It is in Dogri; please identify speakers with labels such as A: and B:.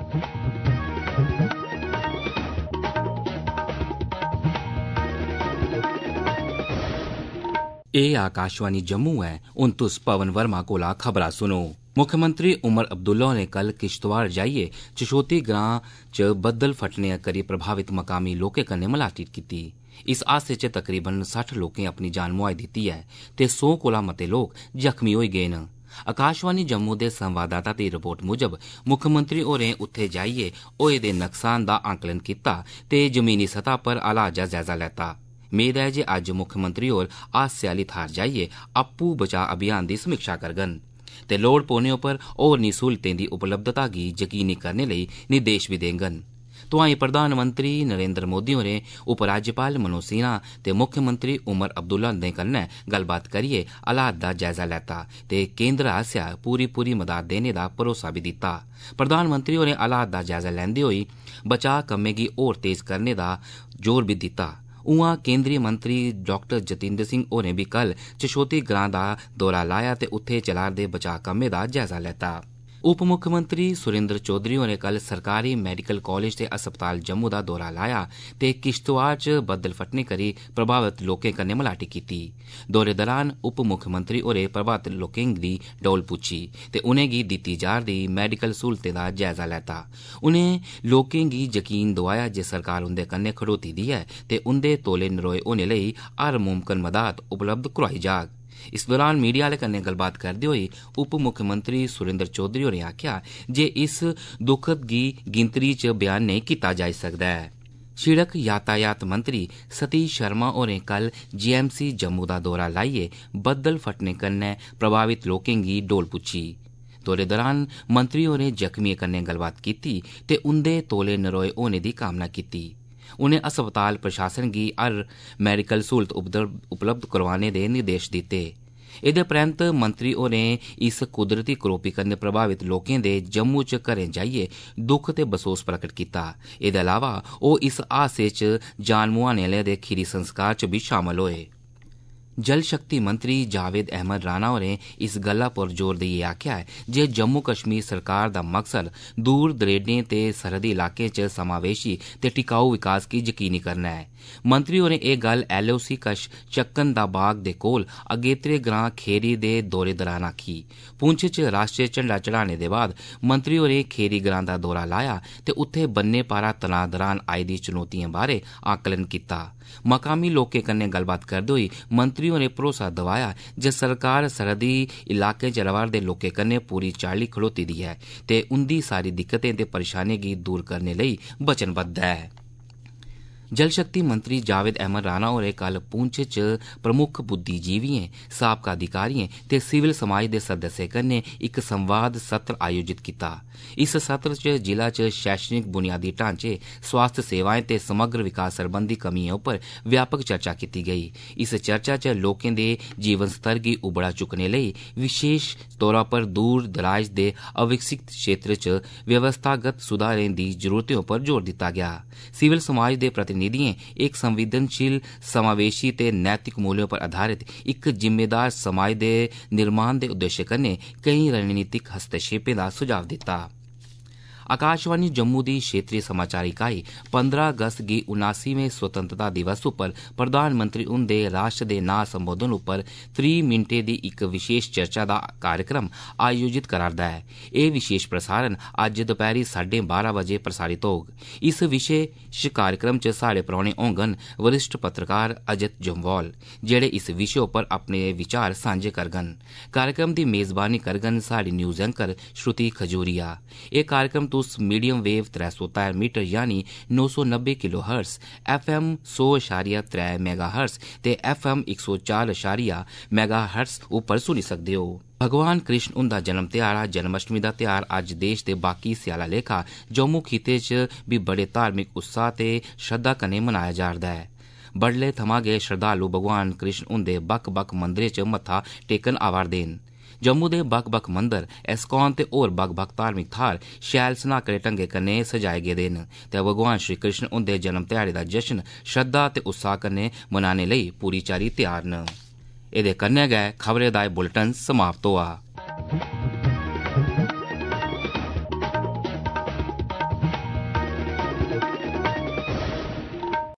A: एह् आकाशवाणी जम्मू ऐ। हुन तुस पवन वर्मा कोला खबरां सुनो। मुक्खमंत्री उमर अब्दुल्ला होरें कल किश्तवाड़ जाइयै चशोती ग्रां च बद्दल फटने करी प्रभावित मकामी लोकें कन्नै मलाटी कीती। इस हादसे च तकरीबन 60 लोकें अपनी जान मुहाई दित्ती ऐ ते 100 कोला मते लोक जख्मी होई गे न। आकाशवाणी जम्मू दे संवाददाता दी रिपोर्ट मुजब मुक्खमंत्री होरें उत्थे जाइयै होए दे नुकसान दा आंकलन कीता ते जमीनी सतह पर हालात दा जायजा लैता। मेद ऐ जे अज्ज मुक्खमंत्री होर हादसे आली थाहर जाइयै आपूं बचाऽ अभियान दी समीक्षा करङन ते लोड़ पौने उप्पर होरनी सहूलतें दी उपलब्धता गी यकीनी करने लेई निर्देश बी देङन। तोआईं प्रधानमंत्री नरेंद्र मोदी होरें उपराज्यपाल मनोज सिन्हा ते मुक्खमंत्री उमर अब्दुल्ला हुंदे कन्नै गल्लबात करियै हालात दा जायजा लैता ते केंद्र आसेआ पूरी मदाद देने दा भरोसा बी दित्ता। प्रधानमंत्री होरें हालात दा जायजा लैंदे होई बचाऽ कम्में गी होर तेज करने दा जोर बी दित्ता। उआं केंद्रीय मंत्री डॉ जितेंद्र सिंह होरें बी कल चशोती ग्रां दा दौरा लाया ते उत्थे चला'रदे बचाऽ कम्में दा जायजा लैता। उप मुक्खमंत्री सुरेंद्र चौधरी होरें कल सरकारी मैडिकल कालेज ते अस्पताल जम्मू दा दौरा लाया ते किश्तवाड़ च बद्दल फटने करी प्रभावित लोकें कन्नै मलाटी कीती। दौरे दौरान उप मुक्खमंत्री होरें प्रभावित लोकें दी डौल पुच्छी ते उनेंगी दित्ती जा'रदी मैडिकल सहूलतें दा जायजा लैता। उनें लोकें गी यकीन दोआया जे सरकार उंदे कन्नै खड़ोती दी ऐ ते उंदे तौले नरोए होने लेई हर मुमकन मदाद उपलब्ध करोआई जाग। इस दौरान मीडिया आह्ले कन्नै गल्लबात करदे होई उप मुक्खमंत्री सुरेंद्र चौधरी होरें आखेआ जे इस दुखद गी गिनतरी च बयान नेईं कीता जाई सकदा ऐ। सिड़क यातायात मंत्री सतीश शर्मा होरें कल जीएमसी जम्मू दा दौरा लाइयै बद्दल फटने कन्नै प्रभावित लोकें गी डौल पुच्छी। दौरे दौरान मंत्री होरें जख्मियें कन्नै गल्लबात कीती ते उंदे तौले नरोए होने दी कामना कीती। उनें अस्पताल प्रशासन गी हर मैडिकल सहूलत उपलब्ध करोआने दे निर्देश दित्ते। एह्दे परैंत मंत्री होरें इस कुदरती करोपी कन्नै प्रभावित लोकें दे जम्मू च घरें जाइयै दुख ते बसोस प्रकट कीता। एह्दे अलावा ओह् इस हादसे च जान मुहाने आह्लें दे खीरी संस्कार च बी शामल होए। जल शक्ति मंत्री जावेद अहमद राणा होरें इस गल्ला पर जोर देइयै आखेआ ऐ जे जम्मू कश्मीर सरकार दा मकसद दूर दरेडें ते सरहदी इलाकें च समावेशी ते टिकाऊ विकास गी यकीनी करना ऐ। मंत्री होरें एह् गल्ल LOC कश चक्कन दा बाग दे कोल अगेत्रे ग्रां खेरी दे दौरे दौरान आखी। पुंछ च राष्ट्रीय झंडा चढ़ाने दे बाद मंत्री होरें खेरी ग्रां दा दौरा लाया ते उत्थे बन्ने पारा तनाऽ दौरान आई दी चुनौतियें बारै आकलन कीता। मकामी लोकें कन्नै गल्लबात करदे होई मंत्री होरें भरोसा दोआया जे सरकार सरहदी इलाकें च रवा'रदे लोकें कन्नै पूरी चाल्ली खड़ोती दी ऐ ते उंदी सारी दिक्कतें ते परेशानियें गी दूर करने लेई वचनबद्ध ऐ। जल शक्ति मंत्री जावेद अहमद राणा होरें कल पुंछ च प्रमुख बुद्धिजीवियें, साबका अधिकारियें ते सिविल समाज दे सदस्यें कन्नै इक संवाद सत्र आयोजित कीता। इस सत्र च जिला च शैक्षणिक बुनियादी ढांचे, स्वास्थ्य सेवाएं ते समग्र विकास सरबंधी कमियें उप्पर व्यापक चर्चा कीती गेई। इस चर्चा च लोकें दे जीवन स्तर गी उबड़ा चुक्कने लेई विशेष तौरा पर दूर दराज दे अविकसित क्षेत्र च व्यवस्थागत सुधारें दी जरूरतें उप्पर जोर दित्ता गया। सिविल समाज दे प्रतिनिधियें इक संवेदनशील, समावेशी ते नैतिक मूल्यों पर आधारित इक जिम्मेदार समाज दे निर्माण दे उद्देश्य कन्नै केईं रणनीतिक हस्तक्षेपें दा सुझाव दित्ता। आकाशवाणी जम्मू दी क्षेत्रीय समाचार इकाई 15 अगस्त गी 79वें स्वतंत्रता दिवस उप्पर प्रधानमंत्री हुंदे राष्ट्र दे नां संबोधन उप्पर 30 मिंटें दी इक विशेष चर्चा दा कार्यक्रम आयोजित करा'रदा ऐ। एह् विशेष प्रसारण अज्ज दपैह्री 12:30 बजे प्रसारित होग। इस विशेष कार्यक्रम च साढ़े परौह्ने होङन वरिष्ठ पत्रकार अजित जम्वाल, जेह्ड़े इस विशे उप्पर अपने विचार सांझे करङन। कार्यक्रम दी मेज़बानी करङन साढ़ी न्यूज़ एंकर श्रुति खजूरिया। एह् कार्यक्रम तुस मीडियम वेव 313 मीटर यानी 990 किलोहर्ट्ज़, FM 100.3 मेगाहर्ट्ज़ ते FM 104 मेगाहर्ट्ज़ उप्पर सुनी सकदे हो। भगवान कृष्ण हुंदा जन्म ध्याड़ा जन्माष्टमी दा ध्यार अज्ज देश दे बाकी हिस्सें आह्ला लेखा जम्मू खित्ते च बी बड़े धार्मिक उत्साह ते श्रद्धा कन्नै मनाया जा'रदा ऐ। बडलै थमां गै श्रद्धालु भगवान कृष्ण हुंदे बक्ख-बक्ख मंदरें च मत्था टेकन आवा'रदे न। जम्मू दे बक्ख-बक्ख मंदर, एस्कॉन ते होर बक्ख-बक्ख धार्मिक थाह्र शैल सनाह्कड़े ढंगै कन्नै सजाए गेदे न ते भगवान श्री कृष्ण हुंदे जन्म ध्याड़े दा जश्न श्रद्धा ते उत्साह कन्नै मनाने लेई पूरी चाल्ली त्यार न। एह्दे कन्नै गै खबरें दा बुलेटिन समाप्त होआ।